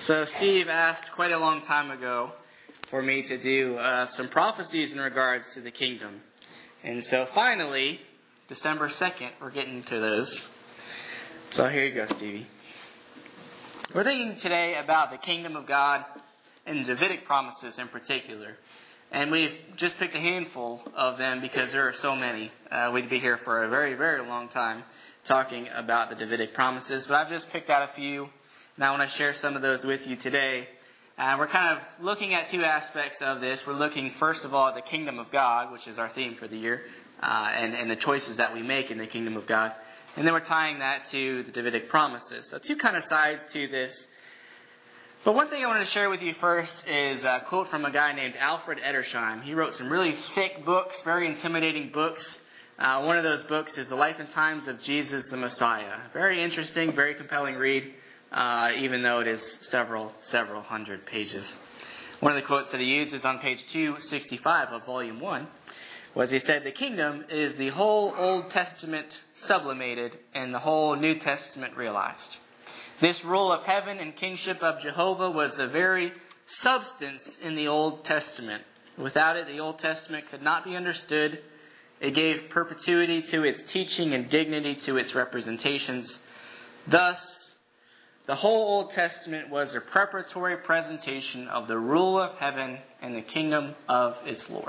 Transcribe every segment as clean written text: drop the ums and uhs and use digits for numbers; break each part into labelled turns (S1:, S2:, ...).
S1: So Steve asked quite a long time ago for me to do some prophecies in regards to the kingdom. And so finally, December 2nd, we're getting to those. So here you go, Stevie. We're thinking today about the kingdom of God and Davidic promises in particular. And we've just picked a handful of them because there are so many. We'd be here for a very, very long time talking about the Davidic promises. But I've just picked out a few. And I want to share some of those with you today. We're kind of looking at two aspects of this. We're looking, first of all, at the kingdom of God, which is our theme for the year, and the choices that we make in the kingdom of God. And then we're tying that to the Davidic promises. So two kind of sides to this. But one thing I want to share with you first is a quote from a guy named Alfred Edersheim. He wrote some really thick books, very intimidating books. One of those books is The Life and Times of Jesus the Messiah. Very interesting, very compelling read. Even though it is several hundred pages. One of the quotes that he uses on page 265 of volume 1 was he said, "The kingdom is the whole Old Testament sublimated and the whole New Testament realized. This rule of heaven and kingship of Jehovah was the very substance in the Old Testament. Without it, the Old Testament could not be understood. It gave perpetuity to its teaching and dignity to its representations. Thus, the whole Old Testament was a preparatory presentation of the rule of heaven and the kingdom of its Lord."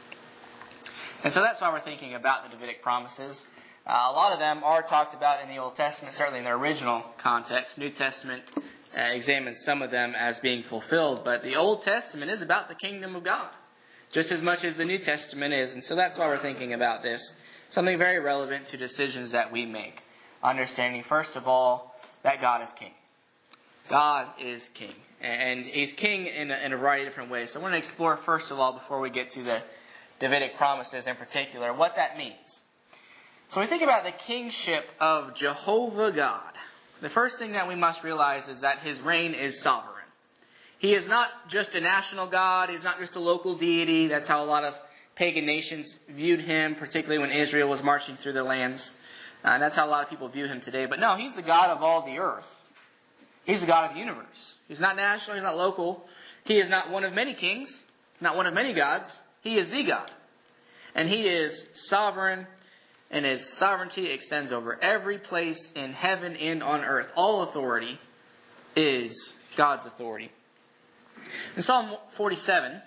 S1: And so that's why we're thinking about the Davidic promises. A lot of them are talked about in the Old Testament, certainly in their original context. New Testament examines some of them as being fulfilled. But the Old Testament is about the kingdom of God, just as much as the New Testament is. And so that's why we're thinking about this. Something very relevant to decisions that we make. Understanding, first of all, that God is king. God is king. And He's king in a variety of different ways. So I want to explore, first of all, before we get to the Davidic promises in particular, what that means. So when we think about the kingship of Jehovah God, the first thing that we must realize is that His reign is sovereign. He is not just a national God. He's not just a local deity. That's how a lot of pagan nations viewed Him, particularly when Israel was marching through their lands. And that's how a lot of people view Him today. But no, He's the God of all the earth. He's the God of the universe. He's not national. He's not local. He is not one of many kings, not one of many gods. He is the God. And He is sovereign, and His sovereignty extends over every place in heaven and on earth. All authority is God's authority. In Psalm 47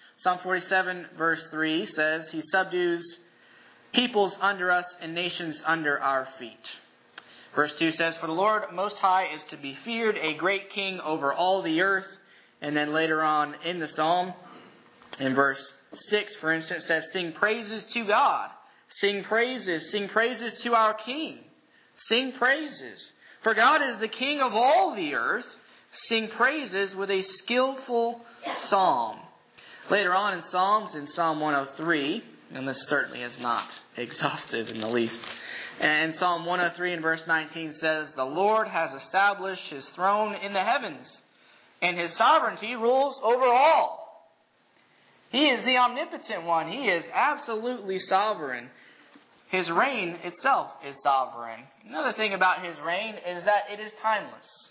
S1: verse 3 says, "He subdues peoples under us and nations under our feet." Verse 2 says, "For the Lord Most High is to be feared, a great king over all the earth." And then later on in the psalm, in verse 6, for instance, says, "Sing praises to God. Sing praises to our King. Sing praises. For God is the King of all the earth. Sing praises with a skillful psalm." Later on in Psalms, in Psalm 103, and this certainly is not exhaustive in the least, and Psalm 103 and verse 19 says, "The Lord has established His throne in the heavens, and His sovereignty rules over all." He is the omnipotent one. He is absolutely sovereign. His reign itself is sovereign. Another thing about His reign is that it is timeless.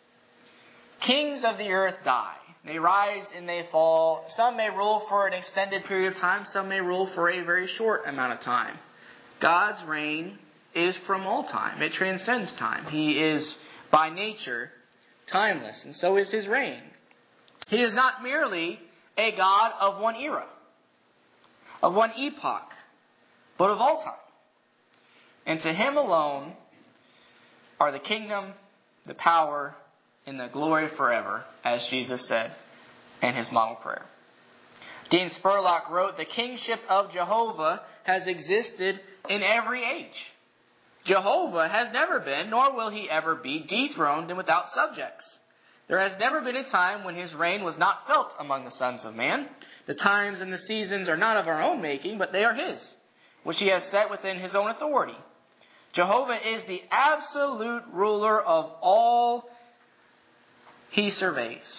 S1: Kings of the earth die. They rise and they fall. Some may rule for an extended period of time. Some may rule for a very short amount of time. God's reign is from all time. It transcends time. He is, by nature, timeless. And so is His reign. He is not merely a God of one era, of one epoch, but of all time. And to Him alone are the kingdom, the power, and the glory forever, as Jesus said in His model prayer. Dean Spurlock wrote, "The kingship of Jehovah has existed in every age. Jehovah has never been, nor will He ever be, dethroned and without subjects. There has never been a time when His reign was not felt among the sons of man. The times and the seasons are not of our own making, but they are His, which He has set within His own authority. Jehovah is the absolute ruler of all He surveys.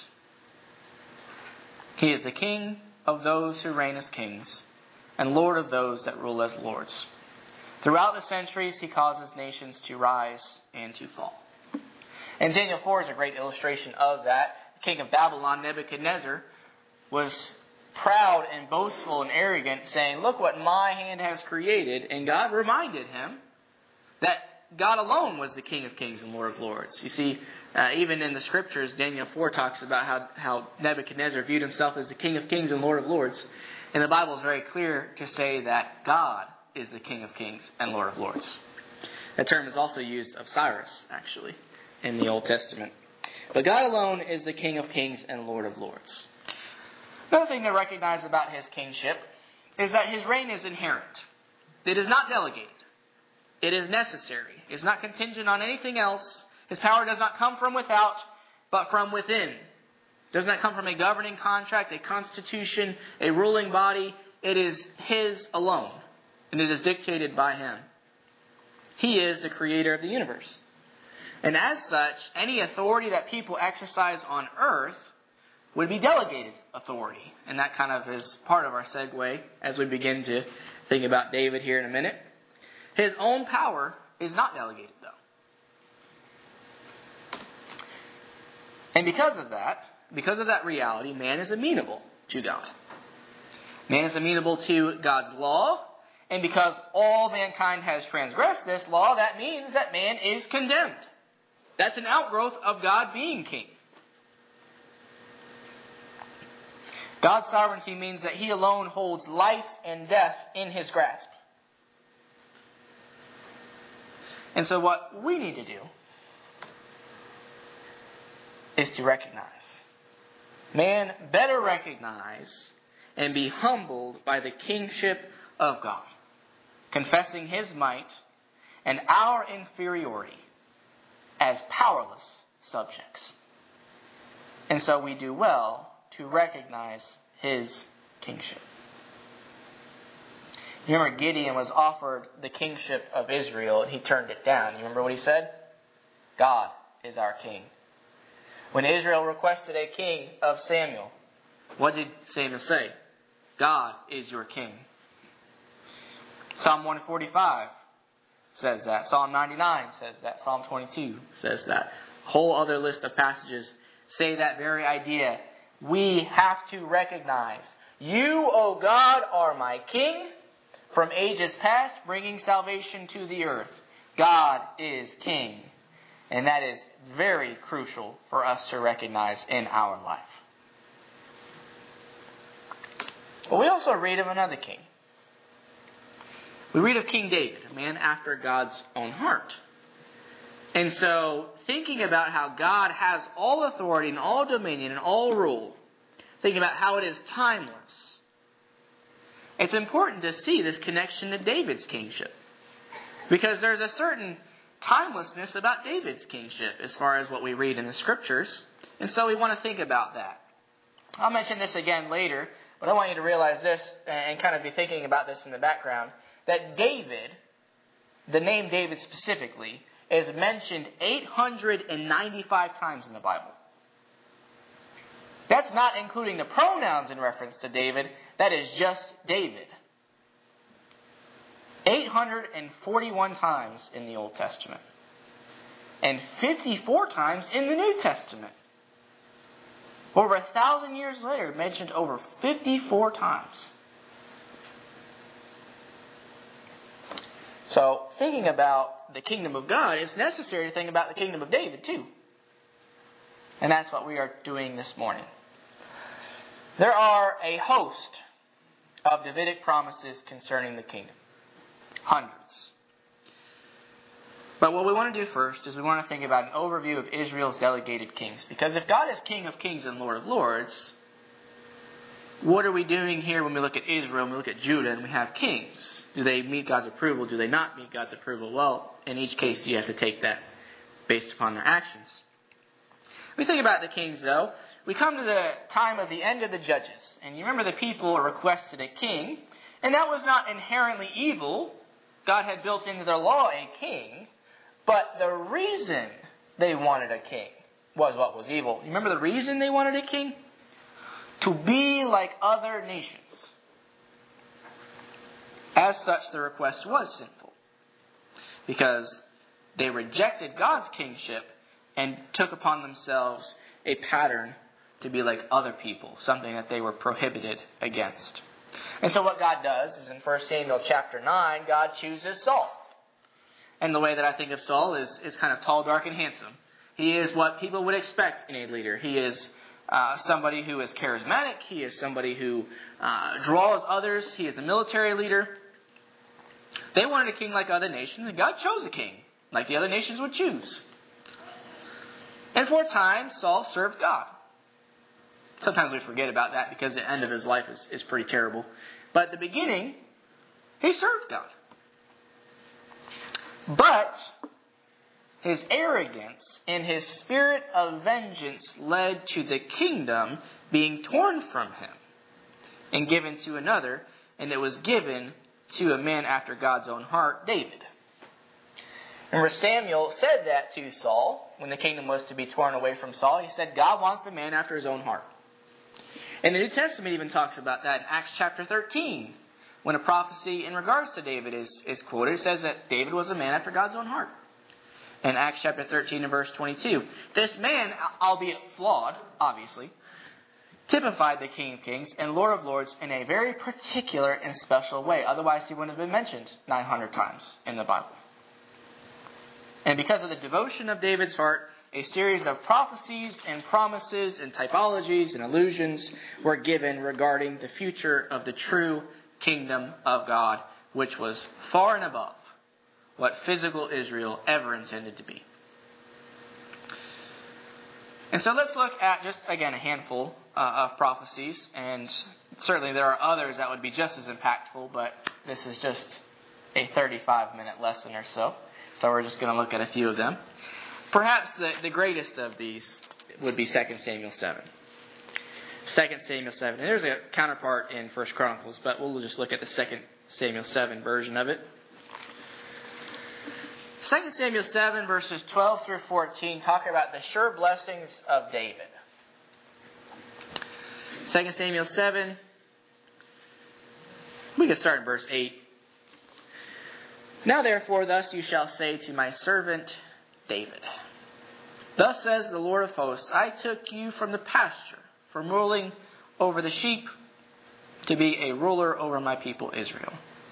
S1: He is the King of those who reign as kings, and Lord of those that rule as lords. Throughout the centuries, He causes nations to rise and to fall." And Daniel 4 is a great illustration of that. king of Babylon, Nebuchadnezzar, was proud and boastful and arrogant, saying, "Look what my hand has created." And God reminded him that God alone was the King of Kings and Lord of Lords. You see, even in the Scriptures, Daniel 4 talks about how Nebuchadnezzar viewed himself as the King of Kings and Lord of Lords. And the Bible is very clear to say that God is the King of Kings and Lord of Lords. That term is also used of Cyrus, actually, in the Old Testament. But God alone is the King of Kings and Lord of Lords. Another thing to recognize about his kingship is that his reign is inherent. It is not delegated. It is necessary. It's not contingent on anything else. His power does not come from without, but from within. It does not come from a governing contract, a constitution, a ruling body. It is his alone, and it is dictated by him. He is the creator of the universe. And as such, any authority that people exercise on earth would be delegated authority. And that kind of is part of our segue as we begin to think about David here in a minute. His own power is not delegated, though. And because of that reality, man is amenable to God. Man is amenable to God's law. And because all mankind has transgressed this law, that means that man is condemned. That's an outgrowth of God being king. God's sovereignty means that he alone holds life and death in his grasp. And so what we need to do is to recognize. Man better recognize and be humbled by the kingship of God, confessing his might and our inferiority as powerless subjects. And so we do well to recognize his kingship. You remember Gideon was offered the kingship of Israel and he turned it down. You remember what he said? God is our king. When Israel requested a king of Samuel, what did Samuel say? God is your king. Psalm 145 says that. Psalm 99 says that. Psalm 22 says that. Whole other list of passages say that very idea. We have to recognize, you, O God, are my king, from ages past, bringing salvation to the earth. God is king. And that is very crucial for us to recognize in our life. But we also read of another king. We read of King David, a man after God's own heart. And so, thinking about how God has all authority and all dominion and all rule, thinking about how it is timeless, it's important to see this connection to David's kingship. Because there's a certain timelessness about David's kingship as far as what we read in the Scriptures. And so we want to think about that. I'll mention this again later, but I want you to realize this and kind of be thinking about this in the background. That David, the name David specifically, is mentioned 895 times in the Bible. That's not including the pronouns in reference to David. That is just David. 841 times in the Old Testament. And 54 times in the New Testament. Over 1,000 years later, mentioned over 54 times. So, thinking about the kingdom of God, it's necessary to think about the kingdom of David too. And that's what we are doing this morning. There are a host of Davidic promises concerning the kingdom. Hundreds. But what we want to do first is we want to think about an overview of Israel's delegated kings. Because if God is King of Kings and Lord of Lords, what are we doing here when we look at Israel and we look at Judah and we have kings? Do they meet God's approval? Do they not meet God's approval? Well, in each case you have to take that based upon their actions. When we think about the kings though, we come to the time of the end of the judges. And you remember the people requested a king. And that was not inherently evil. God had built into their law a king. But the reason they wanted a king was what was evil. You remember the reason they wanted a king? To be like other nations. As such, the request was sinful. Because they rejected God's kingship and took upon themselves a pattern to be like other people, something that they were prohibited against. And so what God does is in 1 Samuel chapter 9, God chooses Saul. And the way that I think of Saul is kind of tall, dark, and handsome. He is what people would expect in a leader. He is somebody who is charismatic. He is somebody who draws others. He is a military leader. They wanted a king like other nations, and God chose a king like the other nations would choose. And for a time, Saul served God. Sometimes we forget about that because the end of his life is pretty terrible. But at the beginning, he served God. But his arrogance and his spirit of vengeance led to the kingdom being torn from him and given to another, and it was given to a man after God's own heart, David. Remember, Samuel said that to Saul when the kingdom was to be torn away from Saul. He said, God wants a man after his own heart. And the New Testament even talks about that in Acts chapter 13. When a prophecy in regards to David is quoted, it says that David was a man after God's own heart. In Acts chapter 13 and verse 22. This man, albeit flawed, obviously, typified the King of Kings and Lord of Lords in a very particular and special way. Otherwise, he wouldn't have been mentioned 900 times in the Bible. And because of the devotion of David's heart, a series of prophecies and promises and typologies and allusions were given regarding the future of the true kingdom of God, which was far and above what physical Israel ever intended to be. And so let's look at just, again, a handful of prophecies. And certainly there are others that would be just as impactful, but this is just a 35-minute lesson or so. So we're just going to look at a few of them. Perhaps the greatest of these would be 2 Samuel 7. 2 Samuel 7. And there's a counterpart in 1 Chronicles, but we'll just look at the 2 Samuel 7 version of it. 2 Samuel 7 verses 12 through 14 talk about the sure blessings of David. 2 Samuel 7, we can start in verse 8. Now therefore, thus you shall say to my servant David, thus says the Lord of hosts, I took you from the pasture, from ruling over the sheep, to be a ruler over my people Israel.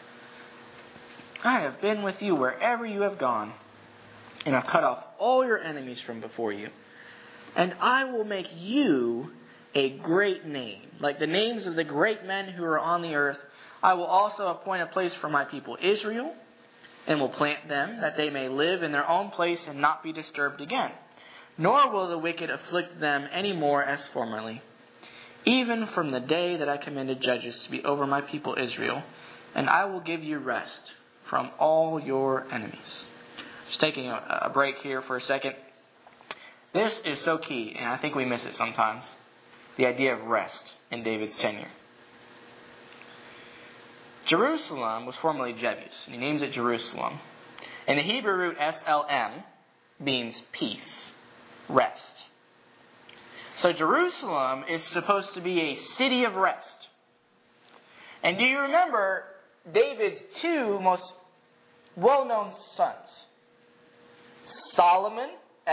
S1: I have been with you wherever you have gone, and have cut off all your enemies from before you. And I will make you a great name, like the names of the great men who are on the earth. I will also appoint a place for my people Israel, and will plant them, that they may live in their own place and not be disturbed again. Nor will the wicked afflict them any more as formerly, even from the day that I commanded judges to be over my people Israel, and I will give you rest from all your enemies. Just taking a break here for a second. This is so key, and I think we miss it sometimes. The idea of rest in David's tenure. Jerusalem was formerly Jebus, and he names it Jerusalem. And the Hebrew root SLM means peace, rest. So Jerusalem is supposed to be a city of rest. And do you remember David's two most well-known sons? Solomon,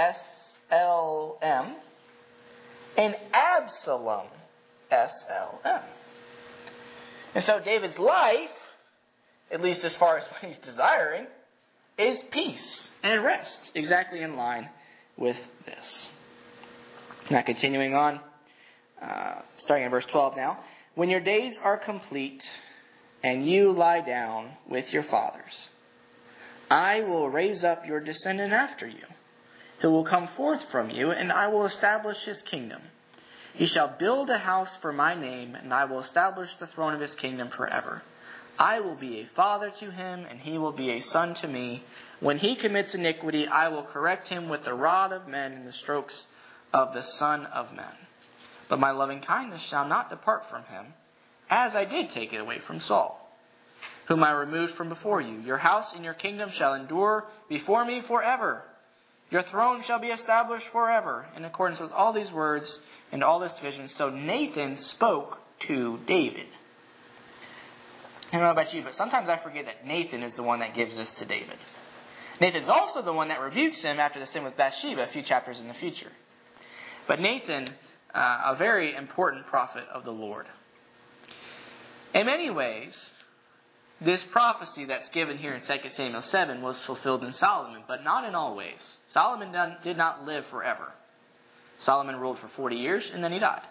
S1: SLM, and Absalom, SLM. And so David's life, at least as far as what he's desiring, is peace and rest, exactly in line with this. Now continuing on, starting in verse 12 now. When your days are complete and you lie down with your fathers, I will raise up your descendant after you, who will come forth from you, and I will establish his kingdom. He shall build a house for my name, and I will establish the throne of his kingdom forever. I will be a father to him, and he will be a son to me. When he commits iniquity, I will correct him with the rod of men and the strokes of the Son of Men. But my loving kindness shall not depart from him, as I did take it away from Saul, whom I removed from before you. Your house and your kingdom shall endure before me forever. Your throne shall be established forever. In accordance with all these words and all this vision, so Nathan spoke to David. I don't know about you, but sometimes I forget that Nathan is the one that gives this to David. Nathan's also the one that rebukes him after the sin with Bathsheba a few chapters in the future. But Nathan a very important prophet of the Lord. In many ways, this prophecy that's given here in 2 Samuel 7 was fulfilled in Solomon, but not in all ways. Solomon did not live forever. Solomon ruled for 40 years and then he died.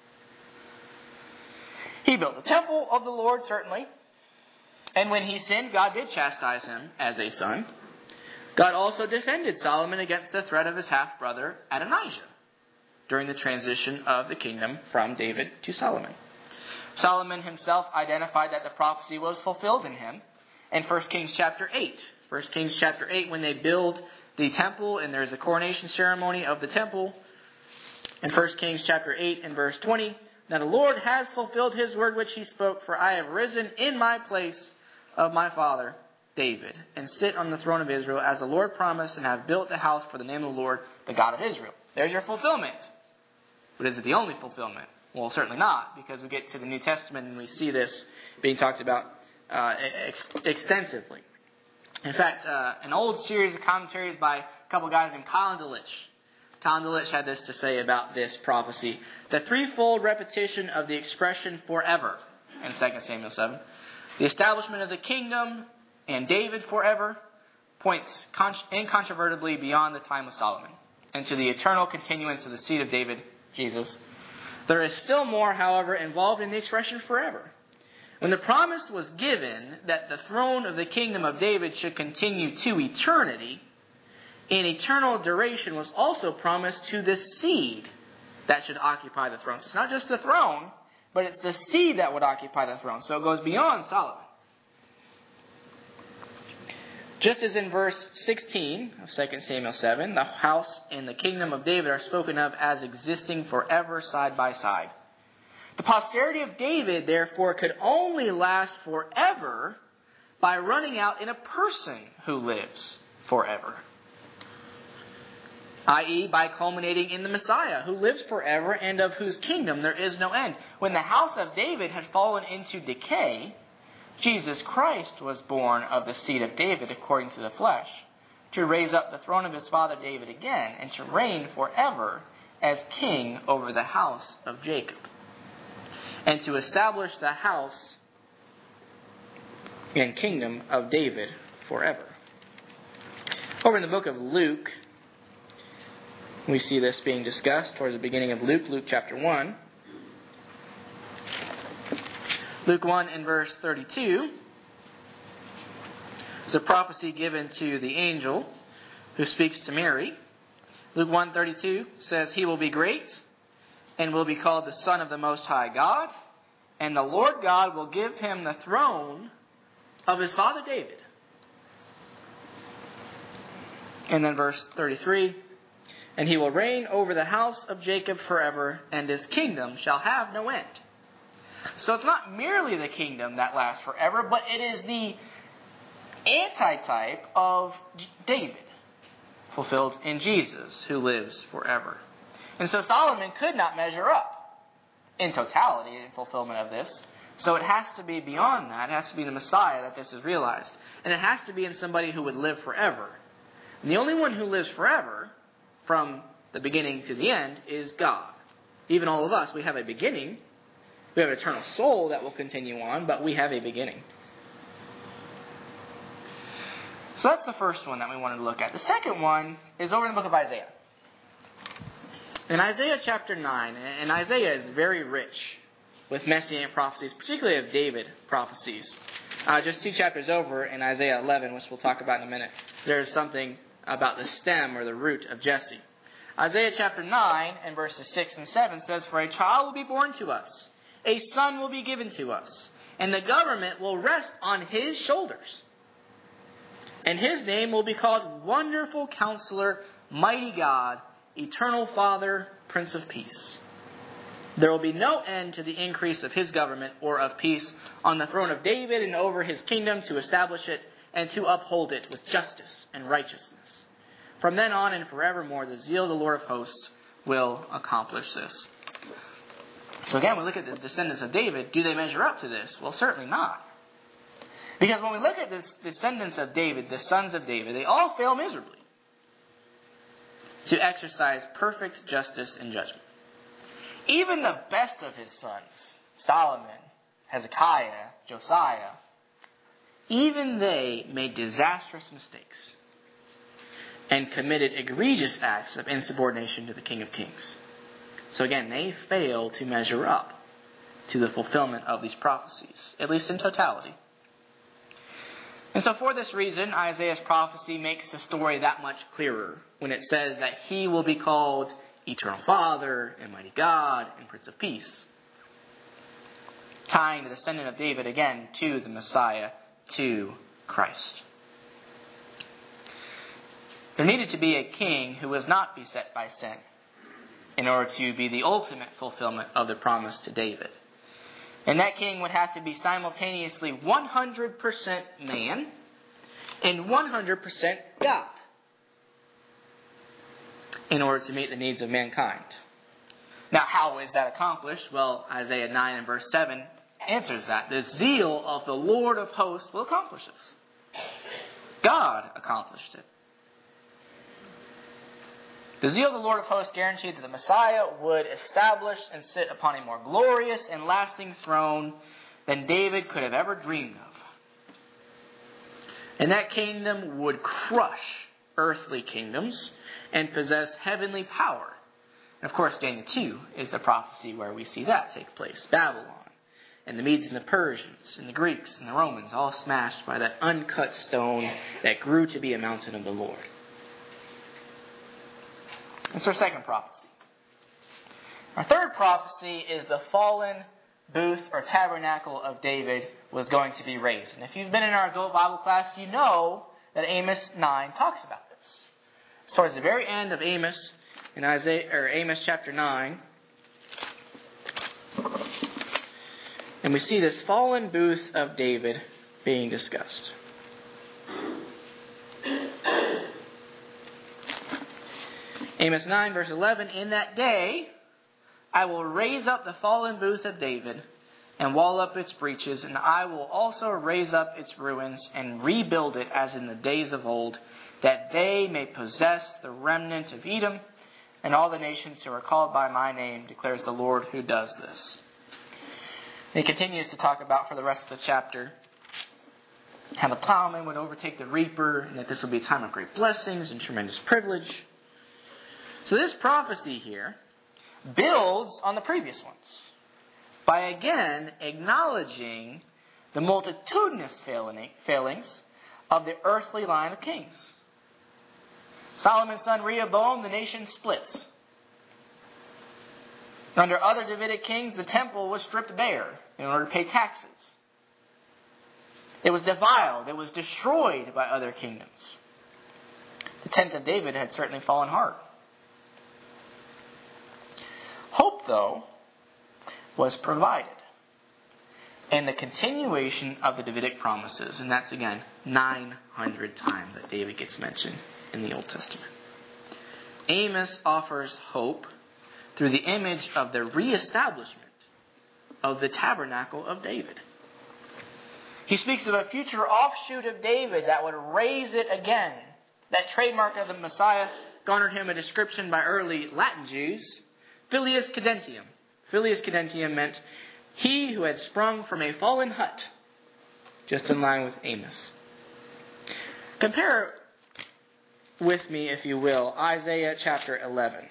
S1: He built the temple of the Lord, certainly. And when he sinned, God did chastise him as a son. God also defended Solomon against the threat of his half-brother Adonijah during the transition of the kingdom from David to Solomon. Solomon himself identified that the prophecy was fulfilled in him in 1 Kings chapter 8. 1 Kings chapter 8, when they build the temple and there's a coronation ceremony of the temple. In 1 Kings chapter 8 and verse 20, "Now the Lord has fulfilled his word which he spoke, for I have risen in my place of my father David, and sit on the throne of Israel, as the Lord promised, and have built the house for the name of the Lord, the God of Israel." There's your fulfillment. But is it the only fulfillment? Well, certainly not, because we get to the New Testament and we see this being talked about extensively. In fact, an old series of commentaries by a couple guys named Colin Delitzsch. Colin Delitzsch had this to say about this prophecy: the threefold repetition of the expression forever in 2 Samuel 7, the establishment of the kingdom and David forever, points incontrovertibly beyond the time of Solomon and to the eternal continuance of the seed of David, Jesus. There is still more, however, involved in the expression forever. When the promise was given that the throne of the kingdom of David should continue to eternity, an eternal duration was also promised to the seed that should occupy the throne. So it's not just the throne, but it's the seed that would occupy the throne. So it goes beyond Solomon. Just as in verse 16 of 2 Samuel 7, the house and the kingdom of David are spoken of as existing forever side by side. The posterity of David, therefore, could only last forever by running out in a person who lives forever, i.e., by culminating in the Messiah, who lives forever and of whose kingdom there is no end. When the house of David had fallen into decay, Jesus Christ was born of the seed of David according to the flesh, to raise up the throne of his father David again, and to reign forever as king over the house of Jacob, and to establish the house and kingdom of David forever. Over in the book of Luke, we see this being discussed towards the beginning of Luke chapter 1. Luke 1 and verse 32 is a prophecy given to the angel who speaks to Mary. Luke 1:32 says, "He will be great and will be called the Son of the Most High God, and the Lord God will give him the throne of his father David." And then verse 33, "And he will reign over the house of Jacob forever, and his kingdom shall have no end." So it's not merely the kingdom that lasts forever, but it is the antitype of David, fulfilled in Jesus, who lives forever. And so Solomon could not measure up in totality in fulfillment of this. So it has to be beyond that. It has to be the Messiah that this is realized. And it has to be in somebody who would live forever. And the only one who lives forever, from the beginning to the end, is God. Even all of us, we have a beginning. We have an eternal soul that will continue on, but we have a beginning. So that's the first one that we wanted to look at. The second one is over in the book of Isaiah. In Isaiah chapter 9, and Isaiah is very rich with messianic prophecies, particularly of David prophecies. Just 2 chapters over in Isaiah 11, which we'll talk about in a minute, there's something about the stem or the root of Jesse. Isaiah chapter 9 and verses 6 and 7 says, "For a child will be born to us, a son will be given to us, and the government will rest on his shoulders. And his name will be called Wonderful Counselor, Mighty God, Eternal Father, Prince of Peace. There will be no end to the increase of his government or of peace on the throne of David and over his kingdom, to establish it and to uphold it with justice and righteousness. From then on and forevermore, the zeal of the Lord of hosts will accomplish this." So again, we look at the descendants of David. Do they measure up to this? Well, certainly not. Because when we look at the descendants of David, the sons of David, they all fail miserably to exercise perfect justice and judgment. Even the best of his sons, Solomon, Hezekiah, Josiah, even they made disastrous mistakes and committed egregious acts of insubordination to the King of Kings. So again, they fail to measure up to the fulfillment of these prophecies, at least in totality. And so for this reason, Isaiah's prophecy makes the story that much clearer when it says that he will be called Eternal Father and Mighty God and Prince of Peace, tying the descendant of David again to the Messiah, to Christ. There needed to be a king who was not beset by sin in order to be the ultimate fulfillment of the promise to David. And that king would have to be simultaneously 100% man and 100% God in order to meet the needs of mankind. Now, how is that accomplished? Well, Isaiah 9 and verse 7 answers that. The zeal of the Lord of hosts will accomplish this. God accomplished it. The zeal of the Lord of hosts guaranteed that the Messiah would establish and sit upon a more glorious and lasting throne than David could have ever dreamed of. And that kingdom would crush earthly kingdoms and possess heavenly power. And of course, Daniel 2 is the prophecy where we see that take place. Babylon, and the Medes and the Persians, and the Greeks and the Romans, all smashed by that uncut stone that grew to be a mountain of the Lord. That's our second prophecy. Our third prophecy is the fallen booth or tabernacle of David was going to be raised. And if you've been in our adult Bible class, you know that Amos 9 talks about this. So towards the very end of Amos, in Amos chapter 9, and we see this fallen booth of David being discussed. Amos 9 verse 11, in that day I will raise up the fallen booth of David and wall up its breaches, and I will also raise up its ruins and rebuild it as in the days of old, that they may possess the remnant of Edom and all the nations who are called by my name, declares the Lord who does this. And he continues to talk about for the rest of the chapter how the plowman would overtake the reaper, and that this will be a time of great blessings and tremendous privilege. So this prophecy here builds on the previous ones by again acknowledging the multitudinous failings of the earthly line of kings. Solomon's son Rehoboam, the nation splits. Under other Davidic kings, the temple was stripped bare in order to pay taxes. It was defiled. It was destroyed by other kingdoms. The tent of David had certainly fallen hard. Hope, though, was provided in the continuation of the Davidic promises. And that's, again, 900 times that David gets mentioned in the Old Testament. Amos offers hope through the image of the reestablishment of the tabernacle of David. He speaks of a future offshoot of David that would raise it again. That trademark of the Messiah garnered him a description by early Latin Jews, Filius Cadentium. Filius Cadentium meant he who had sprung from a fallen hut, just in line with Amos. Compare with me, if you will, Isaiah chapter 11.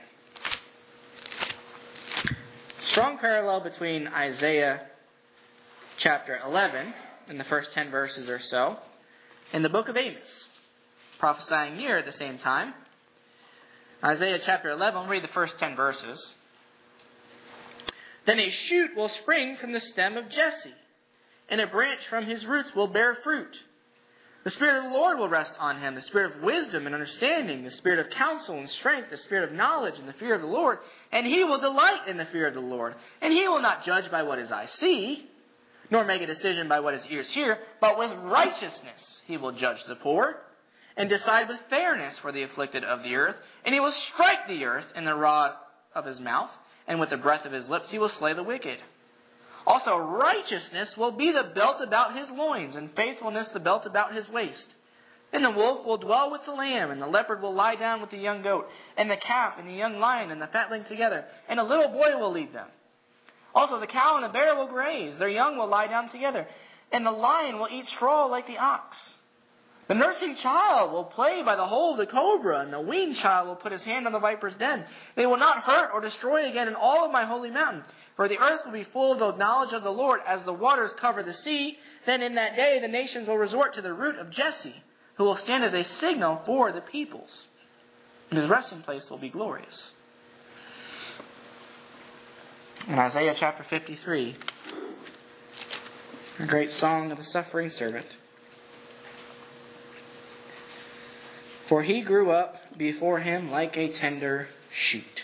S1: Strong parallel between Isaiah chapter 11, in the first 10 verses or so, and the book of Amos, prophesying near at the same time. Isaiah chapter 11, I'll read the first 10 verses. Then a shoot will spring from the stem of Jesse, and a branch from his roots will bear fruit. The Spirit of the Lord will rest on him, the Spirit of wisdom and understanding, the Spirit of counsel and strength, the Spirit of knowledge and the fear of the Lord. And he will delight in the fear of the Lord. And he will not judge by what his eyes see, nor make a decision by what his ears hear, but with righteousness he will judge the poor, and decide with fairness for the afflicted of the earth. And he will strike the earth in the rod of his mouth, and with the breath of his lips he will slay the wicked. Also righteousness will be the belt about his loins, and faithfulness the belt about his waist. And the wolf will dwell with the lamb, and the leopard will lie down with the young goat, and the calf and the young lion and the fatling together, and a little boy will lead them. Also the cow and the bear will graze, their young will lie down together, and the lion will eat straw like the ox. The nursing child will play by the hole of the cobra, and the weaned child will put his hand on the viper's den. They will not hurt or destroy again in all of my holy mountain, for the earth will be full of the knowledge of the Lord as the waters cover the sea. Then in that day the nations will resort to the root of Jesse, who will stand as a signal for the peoples. And his resting place will be glorious. In Isaiah chapter 53, a great song of the suffering servant. For he grew up before him like a tender shoot,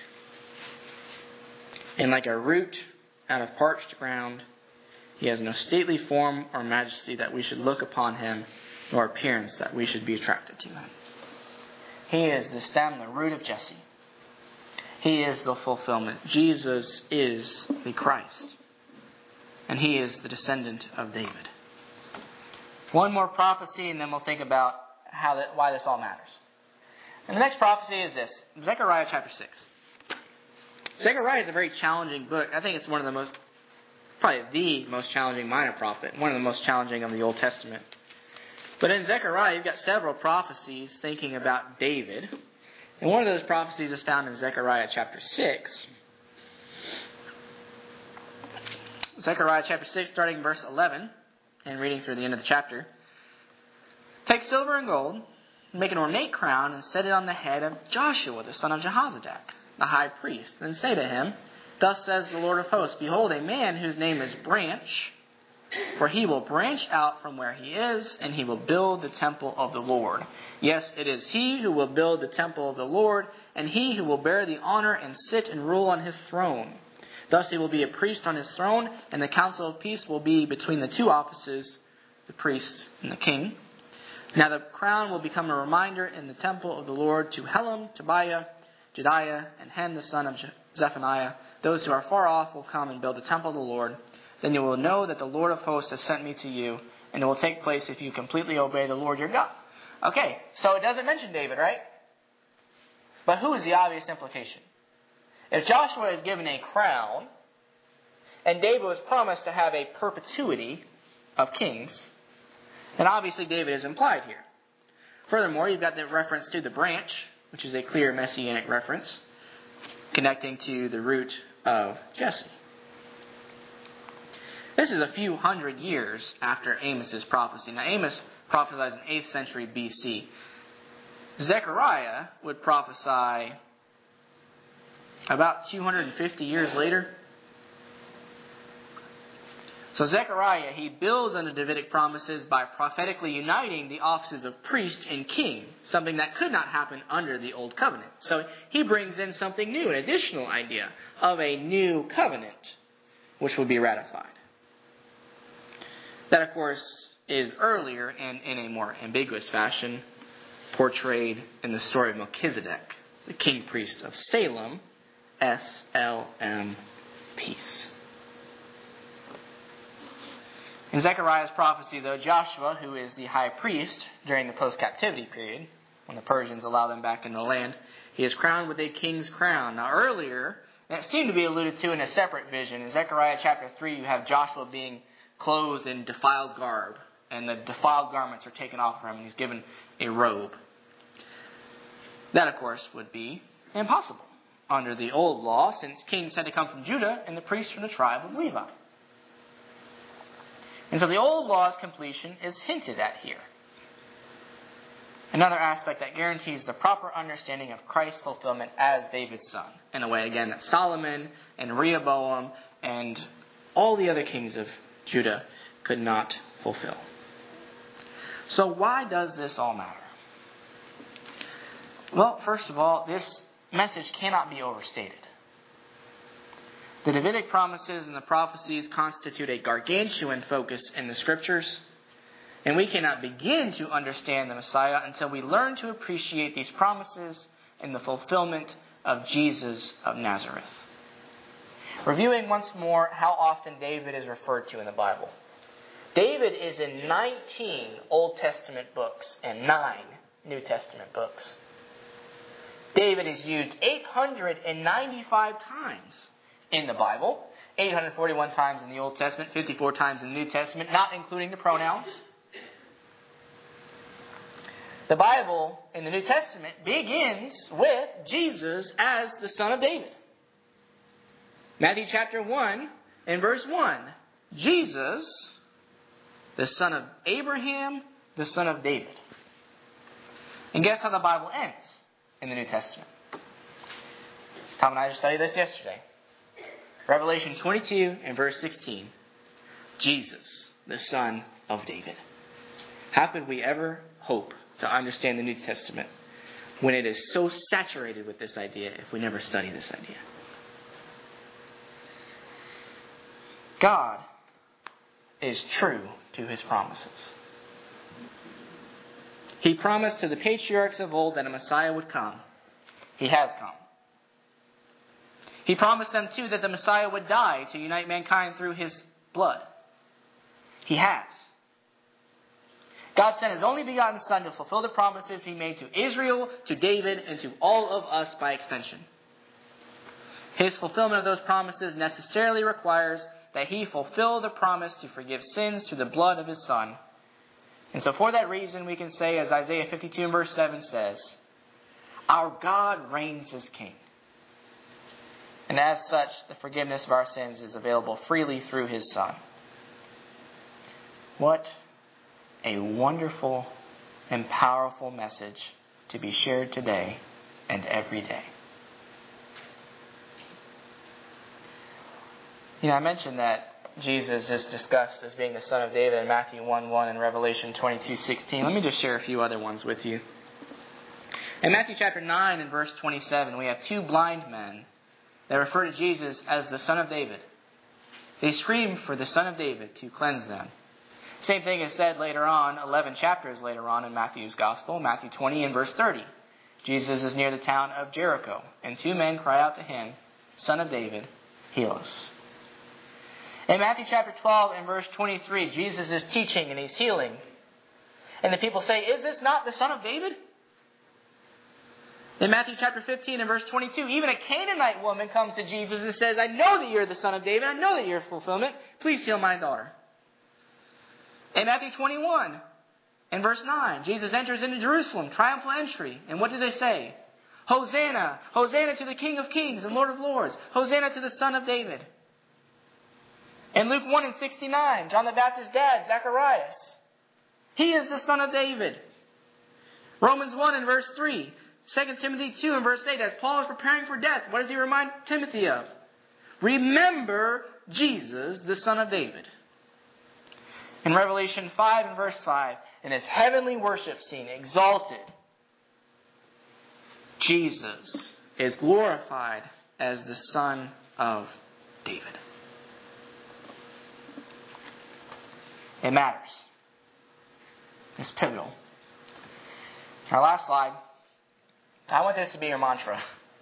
S1: and like a root out of parched ground. He has no stately form or majesty that we should look upon him, nor appearance that we should be attracted to him. He is the stem, the root of Jesse. He is the fulfillment. Jesus is the Christ. And he is the descendant of David. One more prophecy, and then we'll think about why this all matters. And the next prophecy is this. Zechariah chapter 6. Zechariah is a very challenging book. I think it's probably the most challenging minor prophet. One of the most challenging of the Old Testament. But in Zechariah, you've got several prophecies thinking about David. And one of those prophecies is found in Zechariah chapter 6. Zechariah chapter 6, starting in verse 11, and reading through the end of the chapter. Take silver and gold, make an ornate crown, and set it on the head of Joshua, the son of Jehozadak, the high priest. Then say to him, Thus says the Lord of hosts, Behold, a man whose name is Branch, for he will branch out from where he is, and he will build the temple of the Lord. Yes, it is he who will build the temple of the Lord, and he who will bear the honor and sit and rule on his throne. Thus he will be a priest on his throne, and the council of peace will be between the two offices, the priest and the king. Now the crown will become a reminder in the temple of the Lord to Helem, Tobiah, Jediah, and Hen, the son of Zephaniah. Those who are far off will come and build the temple of the Lord. Then you will know that the Lord of hosts has sent me to you, and it will take place if you completely obey the Lord your God. Okay, so it doesn't mention David, right? But who is the obvious implication? If Joshua is given a crown, and David was promised to have a perpetuity of kings, then obviously David is implied here. Furthermore, you've got the reference to the branch, which is a clear messianic reference, connecting to the root of Jesse. This is a few hundred years after Amos' prophecy. Now, Amos prophesied in 8th century BC. Zechariah would prophesy about 250 years later. So Zechariah, he builds on the Davidic promises by prophetically uniting the offices of priest and king, something that could not happen under the Old Covenant. So he brings in something new, an additional idea of a new covenant, which would be ratified. That, of course, is earlier and in a more ambiguous fashion portrayed in the story of Melchizedek, the king priest of Salem, SLM, peace. In Zechariah's prophecy, though, Joshua, who is the high priest during the post-captivity period, when the Persians allow them back into the land, he is crowned with a king's crown. Now, earlier, that seemed to be alluded to in a separate vision. In Zechariah chapter 3, you have Joshua being clothed in defiled garb, and the defiled garments are taken off from him, and he's given a robe. That, of course, would be impossible under the old law, since kings had to come from Judah and the priests from the tribe of Levi. And so the old law's completion is hinted at here. Another aspect that guarantees the proper understanding of Christ's fulfillment as David's son, in a way, again, that Solomon and Rehoboam and all the other kings of Judah could not fulfill. So why does this all matter? Well, first of all, this message cannot be overstated. The Davidic promises and the prophecies constitute a gargantuan focus in the Scriptures, and we cannot begin to understand the Messiah until we learn to appreciate these promises in the fulfillment of Jesus of Nazareth. Reviewing once more how often David is referred to in the Bible. David is in 19 Old Testament books and 9 New Testament books. David is used 895 times in the Bible. 841 times in the Old Testament, 54 times in the New Testament, not including the pronouns. The Bible in the New Testament begins with Jesus as the Son of David. Matthew chapter 1 and verse 1. Jesus, the son of Abraham, the son of David. And guess how the Bible ends in the New Testament? Tom and I just studied this yesterday. Revelation 22 and verse 16. Jesus, the son of David. How could we ever hope to understand the New Testament when it is so saturated with this idea if we never study this idea? God is true to His promises. He promised to the patriarchs of old that a Messiah would come. He has come. He promised them too that the Messiah would die to unite mankind through His blood. He has. God sent His only begotten Son to fulfill the promises He made to Israel, to David, and to all of us by extension. His fulfillment of those promises necessarily requires that He fulfill the promise to forgive sins through the blood of His Son. And so for that reason we can say, as Isaiah 52 and verse 7 says, our God reigns as King. And as such, the forgiveness of our sins is available freely through His Son. What a wonderful and powerful message to be shared today and every day. I mentioned that Jesus is discussed as being the Son of David in Matthew 1:1 and Revelation 22:16. Let me just share a few other ones with you. In Matthew chapter 9 and verse 27, we have 2 blind men that refer to Jesus as the Son of David. They scream for the Son of David to cleanse them. Same thing is said later on, 11 chapters later on in Matthew's Gospel, Matthew 20 and verse 30. Jesus is near the town of Jericho, and 2 men cry out to Him, Son of David, heal us. In Matthew chapter 12 and verse 23, Jesus is teaching and He's healing. And the people say, is this not the Son of David? In Matthew chapter 15 and verse 22, even a Canaanite woman comes to Jesus and says, I know that you're the Son of David. I know that you're fulfillment. Please heal my daughter. In Matthew 21 and verse 9, Jesus enters into Jerusalem, triumphal entry. And what do they say? Hosanna, Hosanna to the King of Kings and Lord of Lords. Hosanna to the Son of David. In Luke 1 and 69, John the Baptist's dad, Zacharias, he is the Son of David. Romans 1 and verse 3, 2 Timothy 2 and verse 8, as Paul is preparing for death, what does he remind Timothy of? Remember Jesus, the Son of David. In Revelation 5 and verse 5, in His heavenly worship scene, exalted, Jesus is glorified as the Son of David. It matters. It's pivotal. Our last slide. I want this to be your mantra.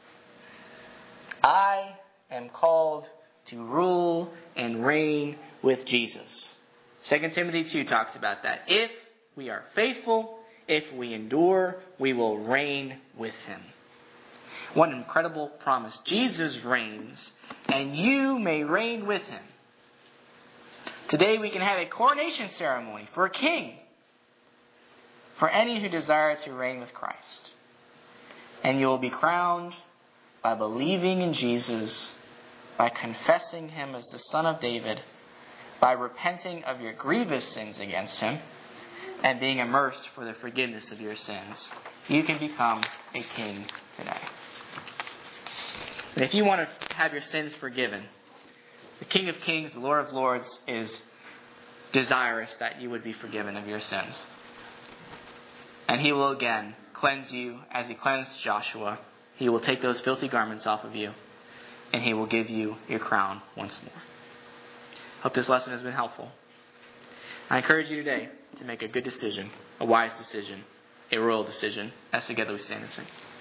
S1: I am called to rule and reign with Jesus. 2 Timothy 2 talks about that. If we are faithful, if we endure, we will reign with Him. What an incredible promise. Jesus reigns, and you may reign with Him. Today we can have a coronation ceremony for a king, for any who desire to reign with Christ. And you will be crowned by believing in Jesus, by confessing Him as the Son of David, by repenting of your grievous sins against Him, and being immersed for the forgiveness of your sins. You can become a king today. And if you want to have your sins forgiven, the King of Kings, the Lord of Lords, is desirous that you would be forgiven of your sins. And He will again cleanse you as He cleansed Joshua. He will take those filthy garments off of you, and He will give you your crown once more. Hope this lesson has been helpful. I encourage you today to make a good decision, a wise decision, a royal decision, as together we stand and sing.